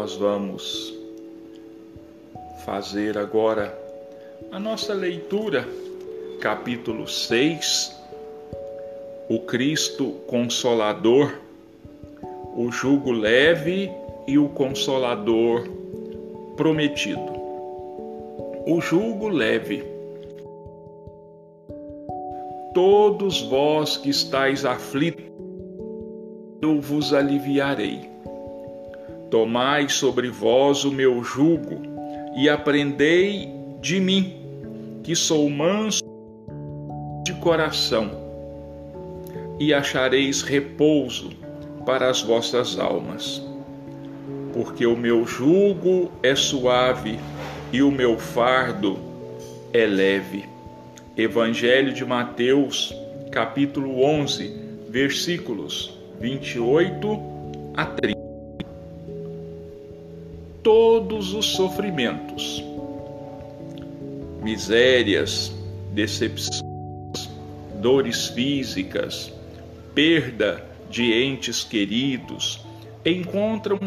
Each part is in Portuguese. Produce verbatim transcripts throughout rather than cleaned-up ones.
nós vamos fazer agora a nossa leitura, capítulo seis, o Cristo Consolador, o jugo leve e o Consolador prometido. O jugo leve. Todos vós que estáis aflitos, eu vos aliviarei. Tomai sobre vós o meu jugo e aprendei de mim, que sou manso de coração, e achareis repouso para as vossas almas. Porque o meu jugo é suave e o meu fardo é leve. Evangelho de Mateus, capítulo onze, versículos vinte e oito a trinta. Todos os sofrimentos, misérias, decepções, dores físicas, perda de entes queridos, encontram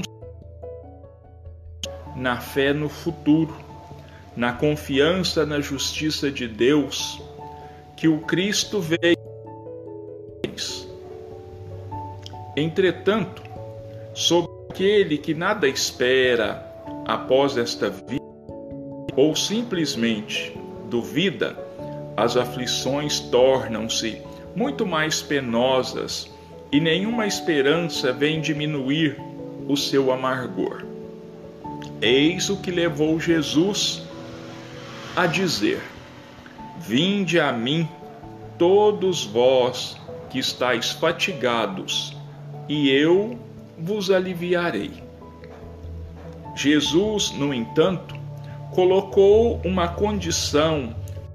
na fé no futuro, na confiança na justiça de Deus, que o Cristo veio. Entretanto, sobre aquele que nada espera após esta vida, ou simplesmente duvida, as aflições tornam-se muito mais penosas e nenhuma esperança vem diminuir o seu amargor. Eis o que levou Jesus a dizer: Vinde a mim, todos vós que estáis fatigados, e eu vos aliviarei. Jesus, no entanto, colocou uma condição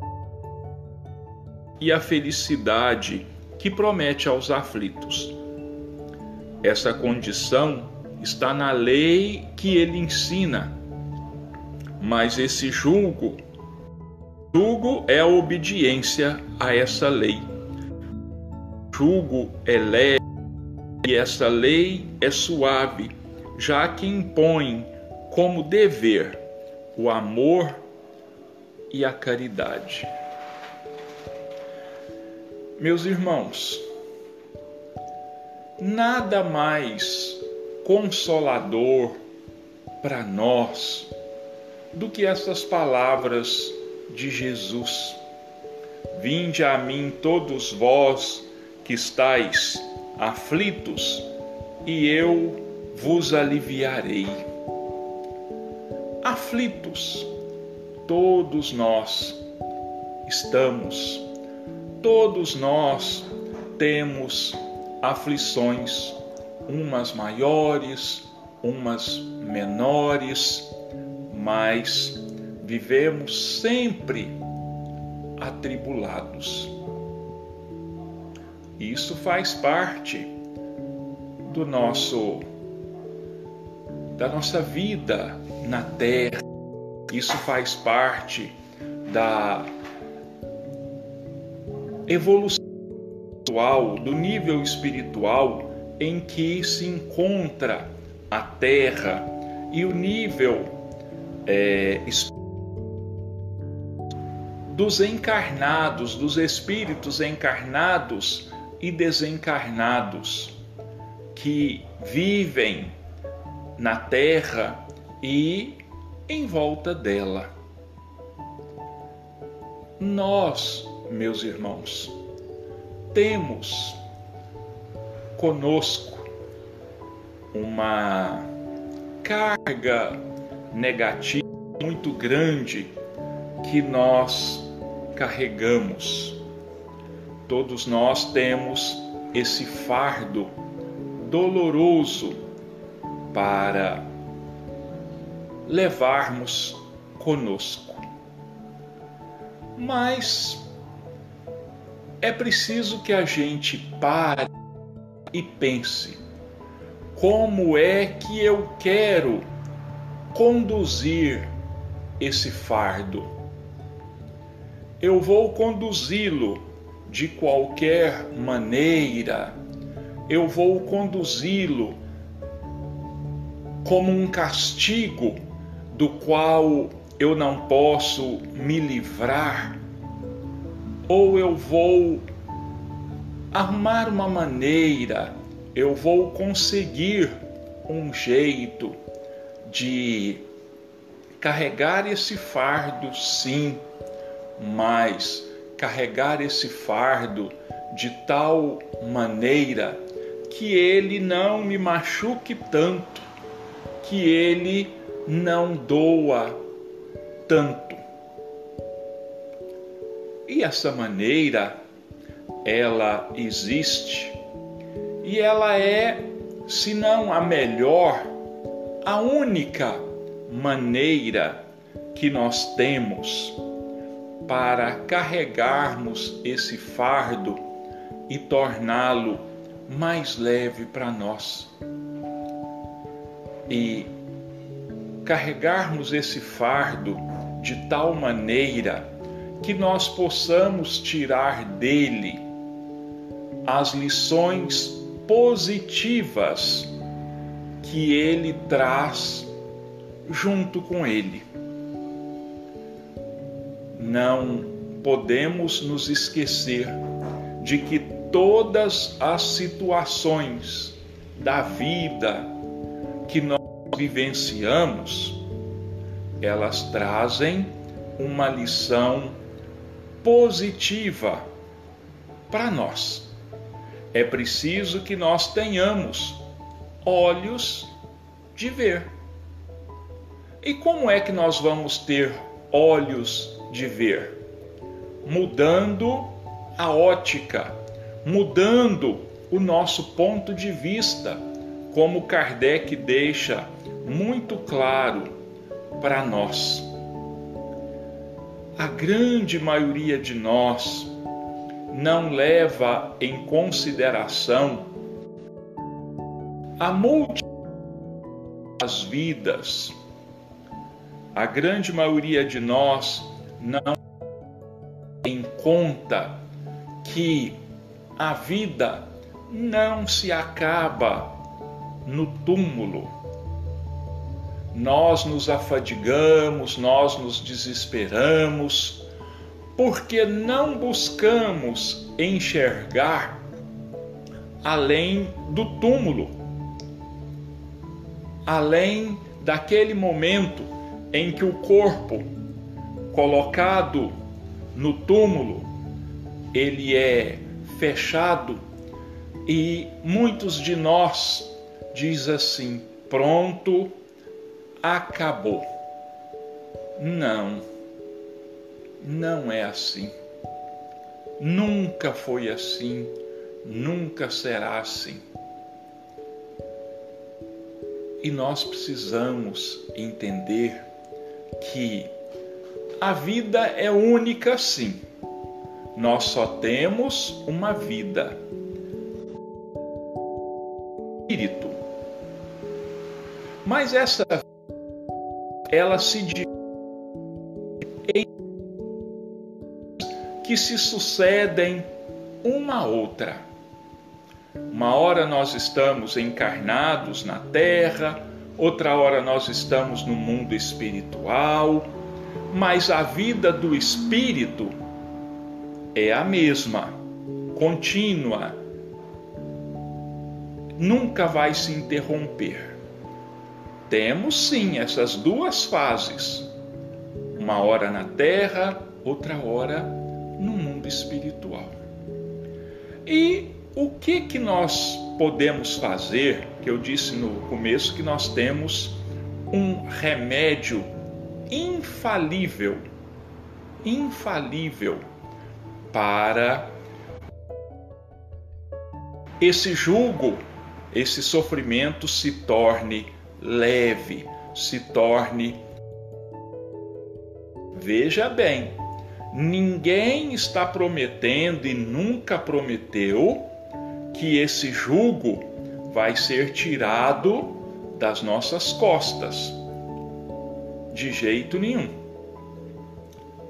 e a felicidade que promete aos aflitos. Essa condição está na lei que ele ensina, mas esse jugo, jugo é a obediência a essa lei. O jugo é leve e essa lei é suave, já que impõe como dever o amor e a caridade. Meus irmãos, nada mais consolador para nós do que essas palavras de Jesus: Vinde a mim todos vós que estáis aflitos, e eu vos aliviarei. Aflitos, todos nós estamos, todos nós temos aflições, umas maiores, umas menores, mas vivemos sempre atribulados. Isso faz parte do nosso, da nossa vida na terra. Isso faz parte da evolução espiritual, do nível espiritual em que se encontra a terra e o nível é, dos encarnados, dos espíritos encarnados e desencarnados que vivem na terra e em volta dela. Nós, meus irmãos, temos conosco uma carga negativa muito grande que nós carregamos. Todos nós temos esse fardo doloroso para levarmos conosco. Mas é preciso que a gente pare e pense: como é que eu quero conduzir esse fardo? Eu vou conduzi-lo de qualquer maneira? Eu vou conduzi-lo como um castigo do qual eu não posso me livrar, ou eu vou arrumar uma maneira, eu vou conseguir um jeito de carregar esse fardo, sim, mas carregar esse fardo de tal maneira que ele não me machuque tanto, que ele não doa tanto. E essa maneira, ela existe, e ela é, se não a melhor, a única maneira que nós temos para carregarmos esse fardo e torná-lo mais leve para nós. E carregarmos esse fardo de tal maneira que nós possamos tirar dele as lições positivas que ele traz junto com ele. Não podemos nos esquecer de que todas as situações da vida que nós vivenciamos, elas trazem uma lição positiva para nós. É preciso que nós tenhamos olhos de ver. E como é que nós vamos ter olhos de ver? Mudando a ótica, mudando o nosso ponto de vista, como Kardec deixa muito claro para nós. A grande maioria de nós não leva em consideração a multidão das vidas. A grande maioria de nós não leva em conta que a vida não se acaba no túmulo. Nós nos afadigamos, nós nos desesperamos, porque não buscamos enxergar além do túmulo, além daquele momento em que o corpo colocado no túmulo, ele é fechado, e muitos de nós diz assim: pronto, acabou. Não, não é assim. Nunca foi assim, nunca será assim. E nós precisamos entender que a vida é única, sim. Nós só temos uma vida. Espírito. Mas essa ela se divide em que se sucedem uma a outra. Uma hora nós estamos encarnados na Terra, outra hora nós estamos no mundo espiritual, mas a vida do espírito é a mesma, contínua, nunca vai se interromper. Temos sim essas duas fases, uma hora na Terra, outra hora no mundo espiritual. E o que que nós podemos fazer? Que eu disse no começo que nós temos um remédio infalível, infalível para esse jugo, esse sofrimento se torne leve, se torne... Veja bem, ninguém está prometendo e nunca prometeu que esse jugo vai ser tirado das nossas costas. De jeito nenhum.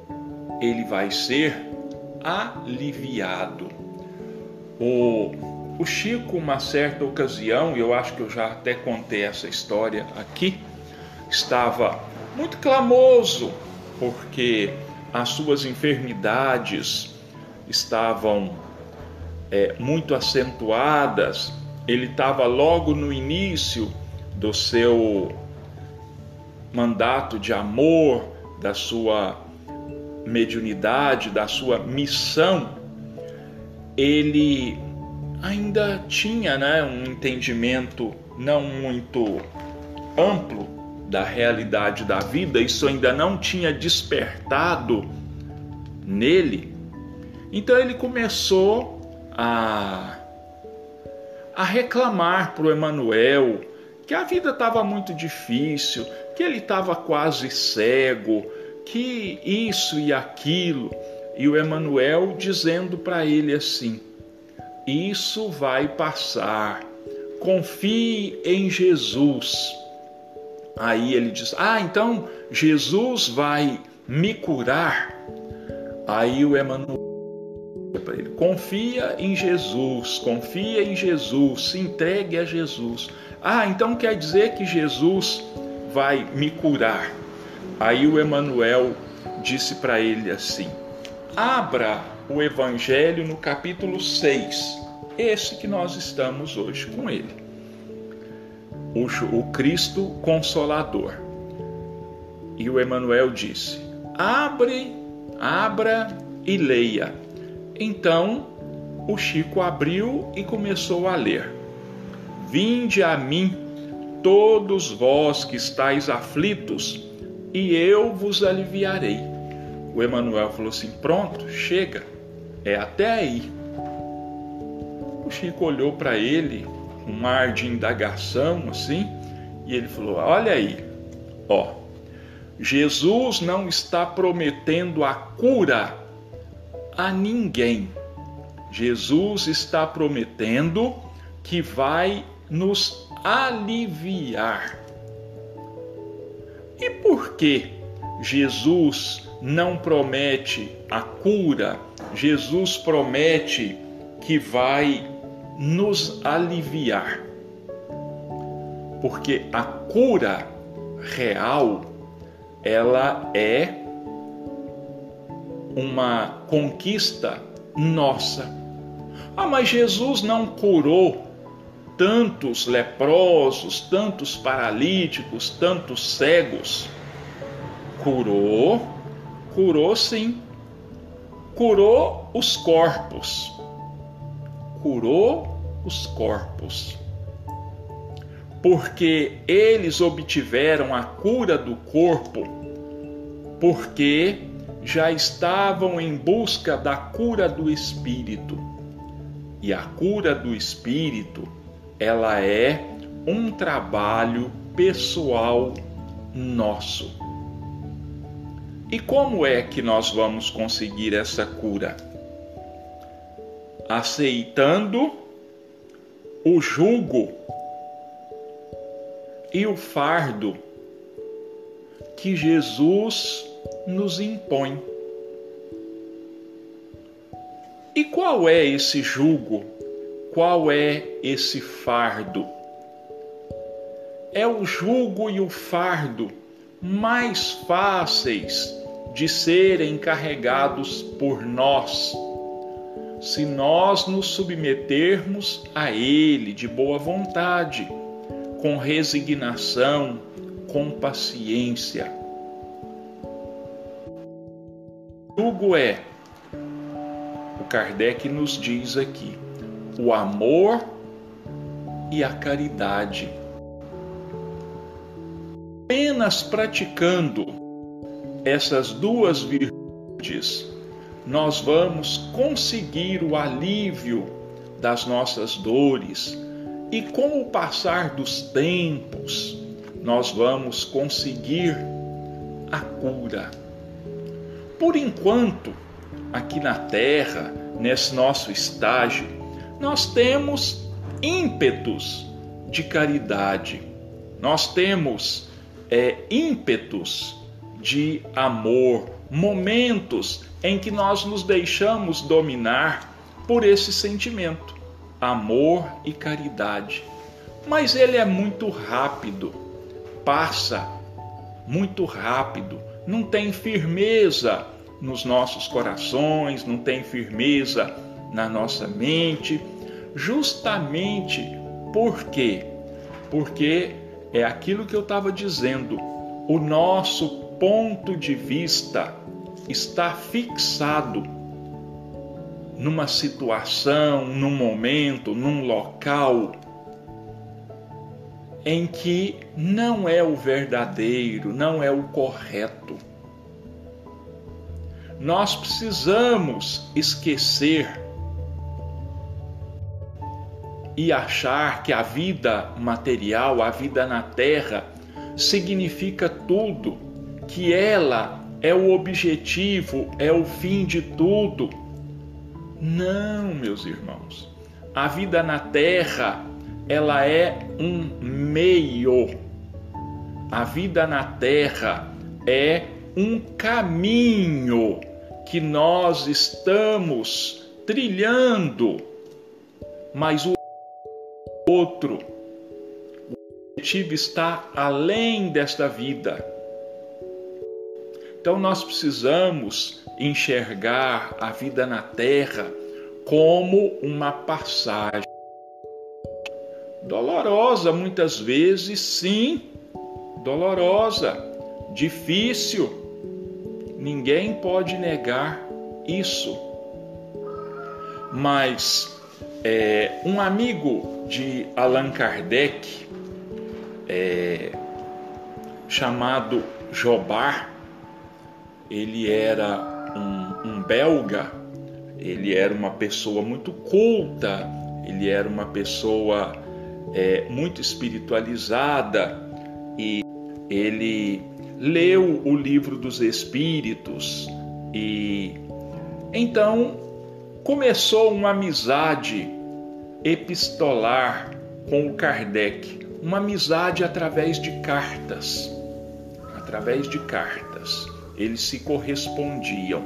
Ele vai ser aliviado. O O Chico, uma certa ocasião, eu acho que eu já até contei essa história aqui, estava muito clamoso porque as suas enfermidades estavam é, muito acentuadas. Ele estava logo no início do seu mandato de amor, da sua mediunidade, da sua missão. Ele ainda tinha, né, um entendimento não muito amplo da realidade da vida, isso ainda não tinha despertado nele. Então ele começou a, a reclamar para o Emmanuel que a vida estava muito difícil, que ele estava quase cego, que isso e aquilo. E o Emmanuel dizendo para ele assim: isso vai passar, confie em Jesus. Aí ele diz: ah, então Jesus vai me curar. Aí o Emmanuel para ele: confia em Jesus, confia em Jesus, se entregue a Jesus. Ah, então quer dizer que Jesus vai me curar. Aí o Emmanuel disse para ele assim: abra o Evangelho no capítulo seis, esse que nós estamos hoje com ele. O, o Cristo Consolador. E o Emmanuel disse: abre, abra e leia. Então o Chico abriu e começou a ler: vinde a mim, todos vós que estáis aflitos, e eu vos aliviarei. O Emmanuel falou assim: pronto, chega, é até aí. O Chico olhou para ele, um ar de indagação assim, e ele falou: olha aí, ó, Jesus não está prometendo a cura a ninguém. Jesus está prometendo que vai nos aliviar. E por que Jesus não promete a cura? Jesus promete que vai nos aliviar. Porque a cura real, ela é uma conquista nossa. Ah, mas Jesus não curou tantos leprosos, tantos paralíticos, tantos cegos. Curou, curou sim. Curou os corpos. Curou os corpos. Porque eles obtiveram a cura do corpo, porque já estavam em busca da cura do espírito. E a cura do espírito, ela é um trabalho pessoal nosso. E como é que nós vamos conseguir essa cura? Aceitando o jugo e o fardo que Jesus nos impõe. E qual é esse jugo? Qual é esse fardo? É o jugo e o fardo mais fáceis de serem carregados por nós, se nós nos submetermos a ele de boa vontade, com resignação, com paciência. O jugo é, o Kardec nos diz aqui, o amor e a caridade. Apenas praticando essas duas virtudes, nós vamos conseguir o alívio das nossas dores, e com o passar dos tempos, nós vamos conseguir a cura. Por enquanto, aqui na Terra, nesse nosso estágio, nós temos ímpetos de caridade, nós temos é, ímpetos de amor, momentos em que nós nos deixamos dominar por esse sentimento, amor e caridade. Mas ele é muito rápido, passa muito rápido, não tem firmeza nos nossos corações, não tem firmeza na nossa mente, justamente por quê? Porque é aquilo que eu estava dizendo, o nosso ponto de vista está fixado numa situação, num momento, num local em que não é o verdadeiro, não é o correto. Nós precisamos esquecer e achar que a vida material, a vida na terra, significa tudo, que ela é o objetivo, é o fim de tudo. Não, meus irmãos. A vida na terra, ela é um meio. A vida na terra é um caminho que nós estamos trilhando, mas o outro, o objetivo está além desta vida. Então nós precisamos enxergar a vida na terra como uma passagem. Dolorosa muitas vezes, sim, dolorosa, difícil, ninguém pode negar isso. Mas é, um amigo de Allan Kardec, é, chamado Jobard, ele era um, um belga, ele era uma pessoa muito culta, ele era uma pessoa é, muito espiritualizada e ele leu o Livro dos Espíritos e então começou uma amizade epistolar com o Kardec, uma amizade através de cartas, através de cartas, eles se correspondiam.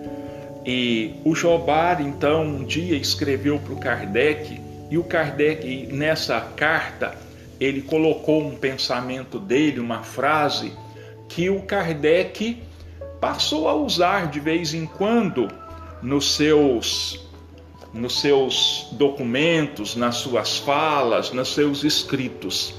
E o Jobard, então, um dia escreveu para o Kardec, e o Kardec, nessa carta, ele colocou um pensamento dele, uma frase, que o Kardec passou a usar de vez em quando nos seus, nos seus documentos, nas suas falas, nos seus escritos.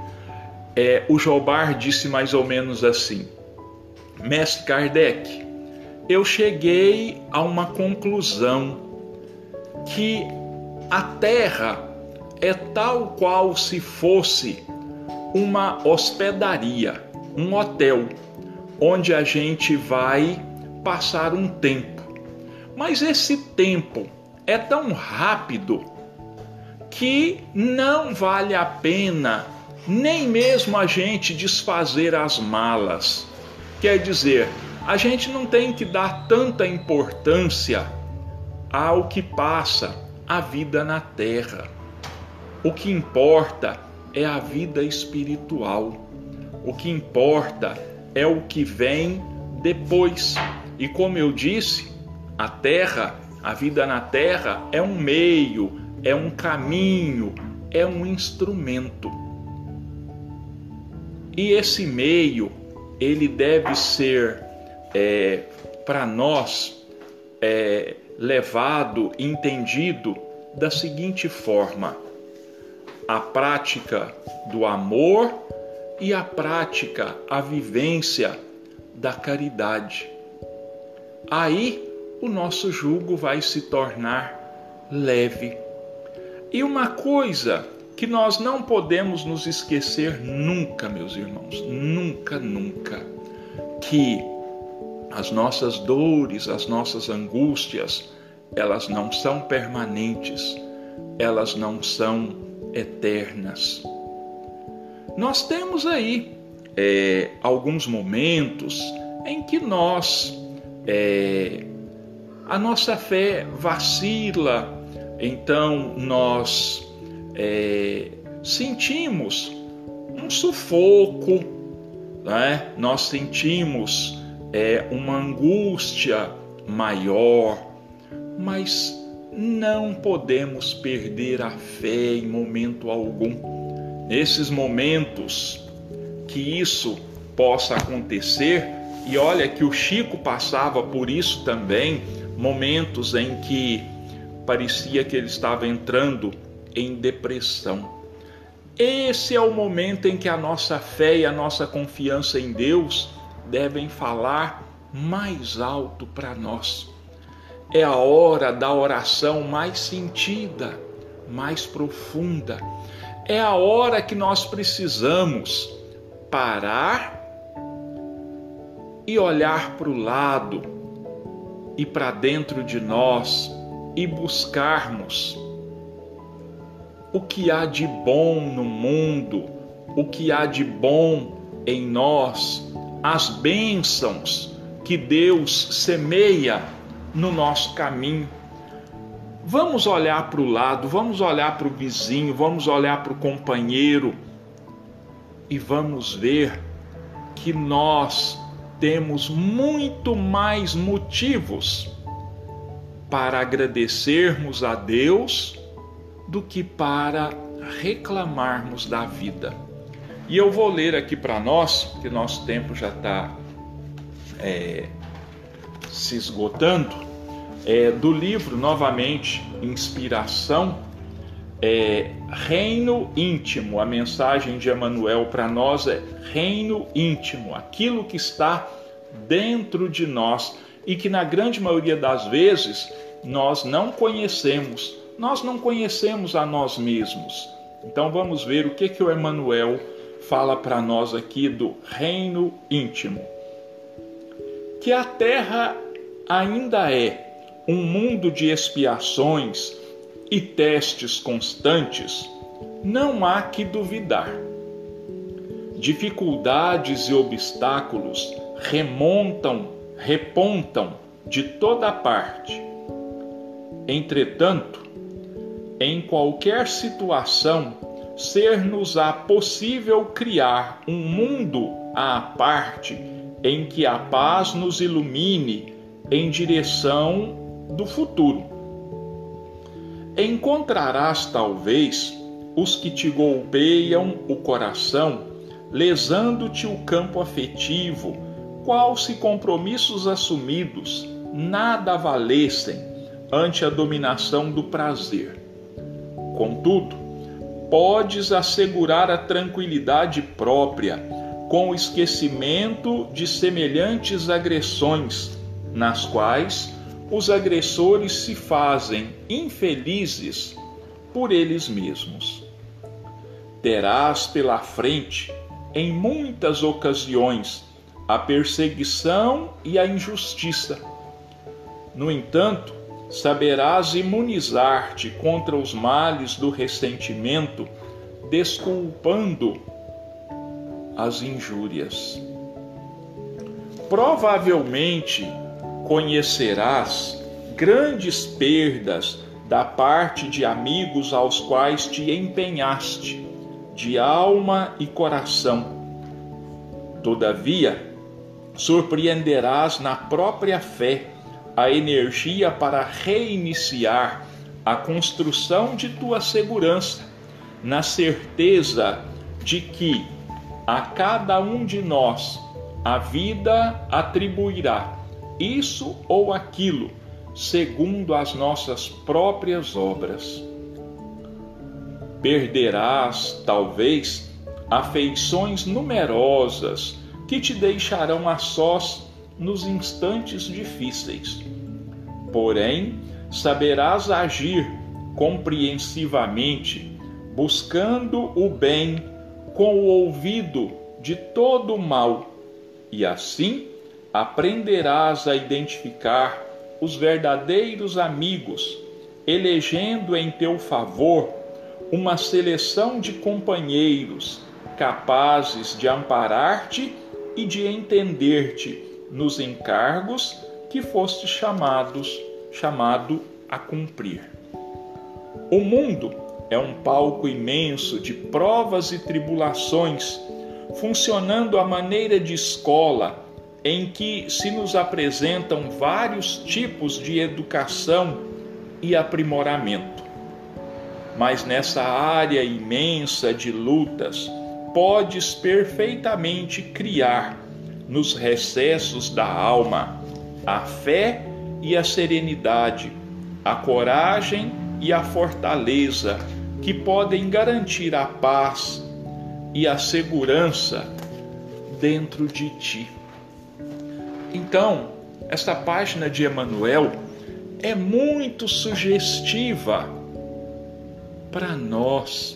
É, o Jobard disse mais ou menos assim: Mestre Kardec, eu cheguei a uma conclusão que a Terra é tal qual se fosse uma hospedaria, um hotel, onde a gente vai passar um tempo. Mas esse tempo é tão rápido que não vale a pena nem mesmo a gente desfazer as malas. Quer dizer, a gente não tem que dar tanta importância ao que passa a vida na terra. O que importa é a vida espiritual. O que importa é o que vem depois. E como eu disse, a terra, a vida na terra é um meio, é um caminho, é um instrumento. E esse meio, ele deve ser, é, para nós, é, levado, entendido da seguinte forma: a prática do amor e a prática, a vivência da caridade. Aí o nosso jugo vai se tornar leve. E uma coisa que nós não podemos nos esquecer nunca, meus irmãos, nunca, nunca, que as nossas dores, as nossas angústias, elas não são permanentes, elas não são eternas. Nós temos aí é, alguns momentos em que nós, é, a nossa fé vacila, então nós é, sentimos um sufoco, né? Nós sentimos é, uma angústia maior, mas não podemos perder a fé em momento algum. Nesses momentos que isso possa acontecer, e olha que o Chico passava por isso também, momentos em que parecia que ele estava entrando em depressão. Esse é o momento em que a nossa fé e a nossa confiança em Deus devem falar mais alto para nós. É a hora da oração mais sentida, mais profunda. É a hora que nós precisamos parar e olhar para o lado e para dentro de nós e buscarmos o que há de bom no mundo, o que há de bom em nós, as bênçãos que Deus semeia no nosso caminho. Vamos olhar para o lado, vamos olhar para o vizinho, vamos olhar para o companheiro e vamos ver que nós temos muito mais motivos para agradecermos a Deus do que para reclamarmos da vida. E eu vou ler aqui para nós, que nosso tempo já está é, se esgotando, é, do livro, novamente, Inspiração, é, Reino Íntimo. A mensagem de Emmanuel para nós é Reino Íntimo, aquilo que está dentro de nós e que na grande maioria das vezes nós não conhecemos. Nós não conhecemos a nós mesmos. Então vamos ver o que, que o Emmanuel fala para nós aqui do reino íntimo. Que a terra ainda é um mundo de expiações e testes constantes, não há que duvidar. Dificuldades e obstáculos remontam, repontam de toda parte. Entretanto, em qualquer situação, ser-nos-á possível criar um mundo à parte em que a paz nos ilumine em direção do futuro. Encontrarás, talvez, os que te golpeiam o coração, lesando-te o campo afetivo, qual se compromissos assumidos nada valessem ante a dominação do prazer. Contudo, podes assegurar a tranquilidade própria com o esquecimento de semelhantes agressões, nas quais os agressores se fazem infelizes por eles mesmos. Terás pela frente, em muitas ocasiões, a perseguição e a injustiça. No entanto, saberás imunizar-te contra os males do ressentimento, desculpando as injúrias. Provavelmente conhecerás grandes perdas da parte de amigos aos quais te empenhaste, de alma e coração. Todavia, surpreenderás na própria fé a energia para reiniciar a construção de tua segurança, na certeza de que a cada um de nós a vida atribuirá isso ou aquilo, segundo as nossas próprias obras. Perderás, talvez, afeições numerosas que te deixarão a sós nos instantes difíceis. Porém, saberás agir compreensivamente, buscando o bem com o ouvido de todo o mal, e assim aprenderás a identificar os verdadeiros amigos, elegendo em teu favor uma seleção de companheiros capazes de amparar-te e de entender-te nos encargos que foste chamados, chamado a cumprir. O mundo é um palco imenso de provas e tribulações, funcionando à maneira de escola, em que se nos apresentam vários tipos de educação e aprimoramento. Mas nessa área imensa de lutas, podes perfeitamente criar nos recessos da alma a fé e a serenidade, a coragem e a fortaleza que podem garantir a paz e a segurança dentro de ti. Então, esta página de Emmanuel é muito sugestiva para nós.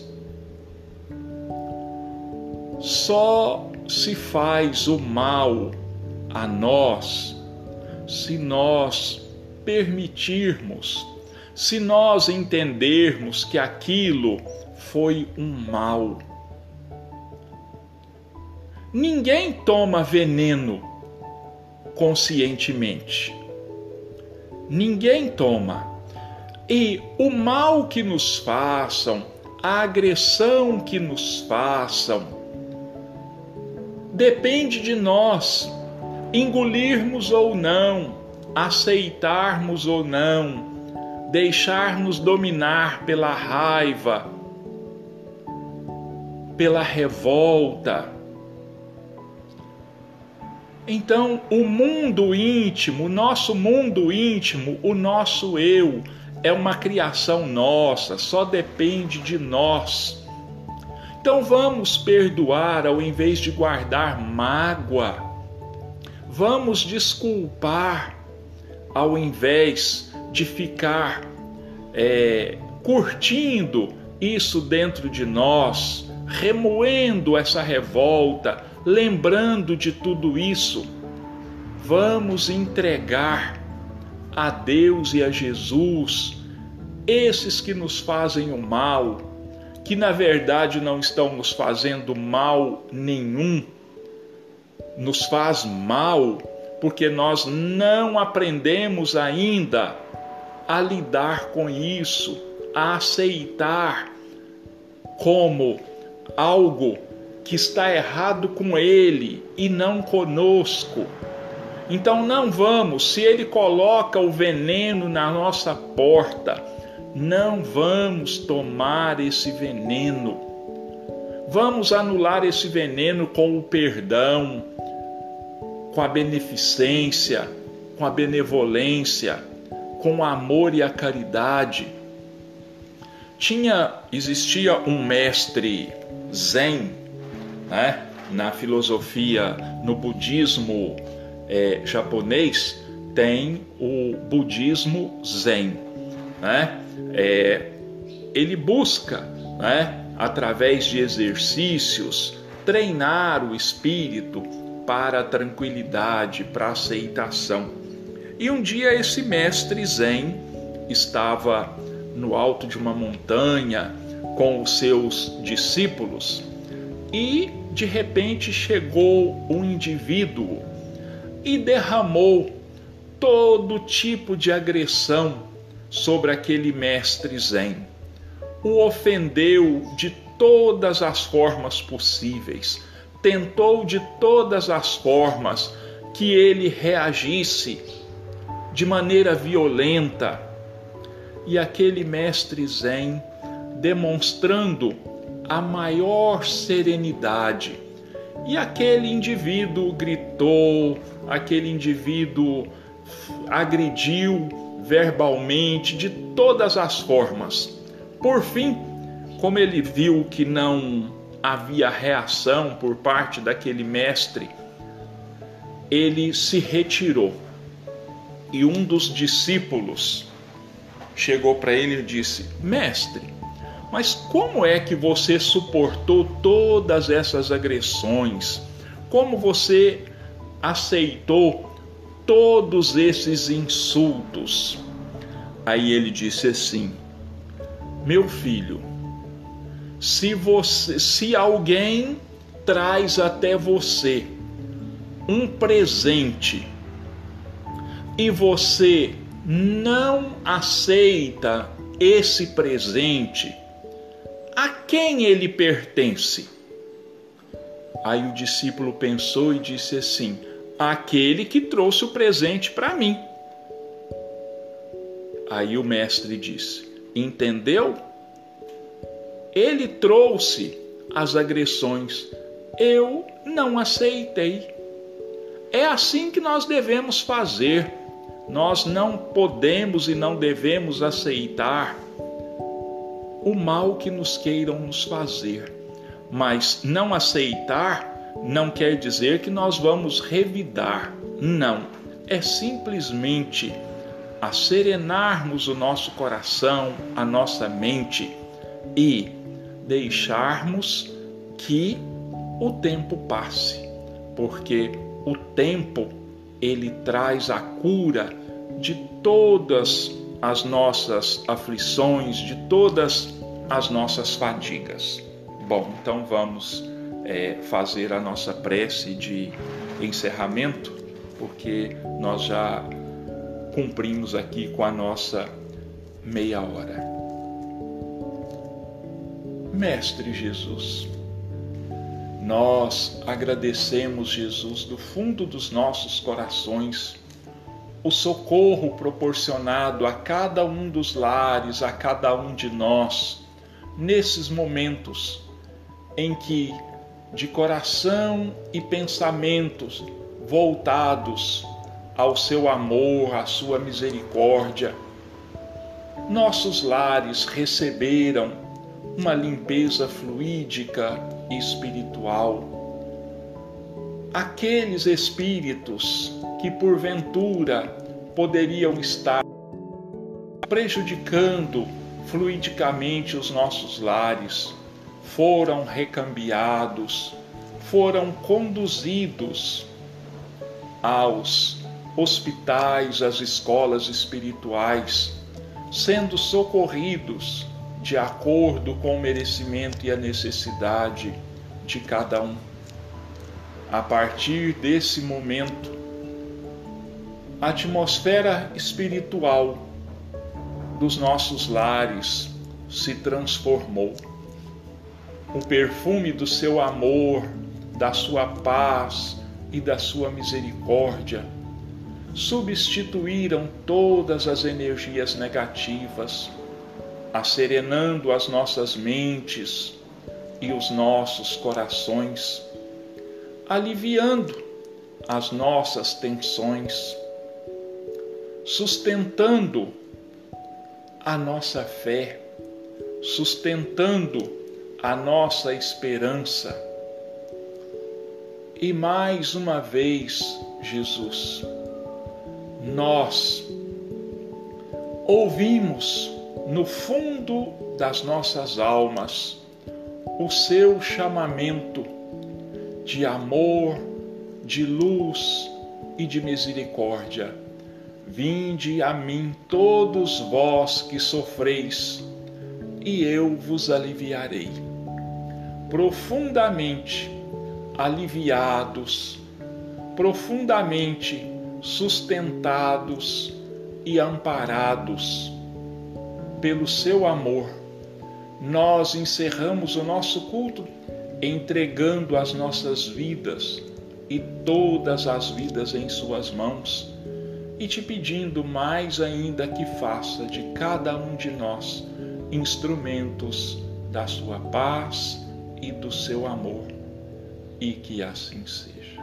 Só se faz o mal a nós se nós permitirmos, se nós entendermos que aquilo foi um mal. Ninguém toma veneno conscientemente. Ninguém toma. E o mal que nos façam, a agressão que nos façam, depende de nós engolirmos ou não, aceitarmos ou não, deixar-nos dominar pela raiva, pela revolta. Então, o mundo íntimo, o nosso mundo íntimo, o nosso eu, é uma criação nossa, só depende de nós. Então vamos perdoar ao invés de guardar mágoa. Vamos desculpar ao invés de ficar é, curtindo isso dentro de nós, remoendo essa revolta, lembrando de tudo isso. Vamos entregar a Deus e a Jesus esses que nos fazem o mal, que na verdade não estão nos fazendo mal nenhum, nos faz mal porque nós não aprendemos ainda a lidar com isso, a aceitar como algo que está errado com ele e não conosco. Então não vamos, se ele coloca o veneno na nossa porta, não vamos tomar esse veneno. Vamos anular esse veneno com o perdão, com a beneficência, com a benevolência, com o amor e a caridade. Tinha, existia um mestre Zen, né? Na filosofia, no budismo é, japonês, tem o budismo Zen, né? É, ele busca, né, através de exercícios, treinar o espírito para a tranquilidade, para a aceitação. E um dia esse mestre Zen estava no alto de uma montanha com os seus discípulos e de repente chegou um indivíduo e derramou todo tipo de agressão sobre aquele mestre Zen. O ofendeu de todas as formas possíveis, tentou de todas as formas que ele reagisse de maneira violenta. E aquele mestre Zen, demonstrando a maior serenidade, e aquele indivíduo gritou, aquele indivíduo agrediu verbalmente de todas as formas. Por fim, como ele viu que não havia reação por parte daquele mestre, ele se retirou. E um dos discípulos chegou para ele e disse: mestre, mas como é que você suportou todas essas agressões? Como você aceitou todos esses insultos? Aí ele disse assim: meu filho, se você, se alguém traz até você um presente e você não aceita esse presente, a quem ele pertence? Aí o discípulo pensou e disse assim: aquele que trouxe o presente para mim. Aí o mestre disse: entendeu? Ele trouxe as agressões, eu não aceitei. É assim que nós devemos fazer. Nós não podemos e não devemos aceitar o mal que nos queiram nos fazer. Mas não aceitar não quer dizer que nós vamos revidar. Não. É simplesmente asserenarmos o nosso coração, a nossa mente e deixarmos que o tempo passe. Porque o tempo, ele traz a cura de todas as nossas aflições, de todas as nossas fadigas. Bom, então vamos é, fazer a nossa prece de encerramento, porque nós já cumprimos aqui com a nossa meia hora. Mestre Jesus, nós agradecemos, Jesus, do fundo dos nossos corações, o socorro proporcionado a cada um dos lares, a cada um de nós, nesses momentos em que, de coração e pensamentos voltados ao seu amor, à sua misericórdia, nossos lares receberam uma limpeza fluídica e espiritual. Aqueles espíritos que porventura poderiam estar prejudicando fluidicamente os nossos lares foram recambiados, foram conduzidos aos hospitais, às escolas espirituais, sendo socorridos de acordo com o merecimento e a necessidade de cada um. A partir desse momento, a atmosfera espiritual dos nossos lares se transformou. O perfume do seu amor, da sua paz e da sua misericórdia substituíram todas as energias negativas, asserenando as nossas mentes e os nossos corações, aliviando as nossas tensões, sustentando a nossa fé, sustentando a nossa esperança. E mais uma vez, Jesus, nós ouvimos no fundo das nossas almas o seu chamamento de amor, de luz e de misericórdia. Vinde a mim todos vós que sofreis, e eu vos aliviarei. Profundamente aliviados, profundamente sustentados e amparados pelo seu amor, nós encerramos o nosso culto entregando as nossas vidas e todas as vidas em suas mãos e te pedindo mais ainda que faça de cada um de nós instrumentos da sua paz e do seu amor, e que assim seja.